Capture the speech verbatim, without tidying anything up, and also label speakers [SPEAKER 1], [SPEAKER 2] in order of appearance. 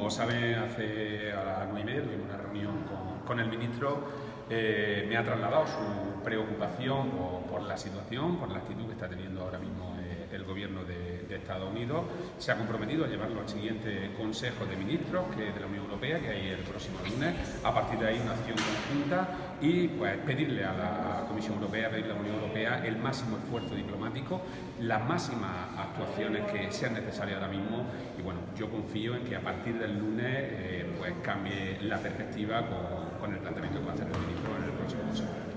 [SPEAKER 1] como saben, hace a las nueve y media tuvimos una reunión con, con el ministro. Eh, me ha trasladado su preocupación por, por la situación, por la actitud que está teniendo ahora mismo eh, el gobierno de, de Estados Unidos. Se ha comprometido a llevarlo al siguiente Consejo de Ministros que de la Unión Europea, que hay el próximo lunes. A partir de ahí una acción conjunta y pues pedirle a la Comisión Europea, pedirle a la Unión Europea el máximo esfuerzo diplomático, las máximas actuaciones que sean necesarias ahora mismo. Y bueno, yo confío en que a partir del lunes eh, pues cambie la perspectiva con, con el planteamiento que va a hacer el ministro en el próximo Consejo.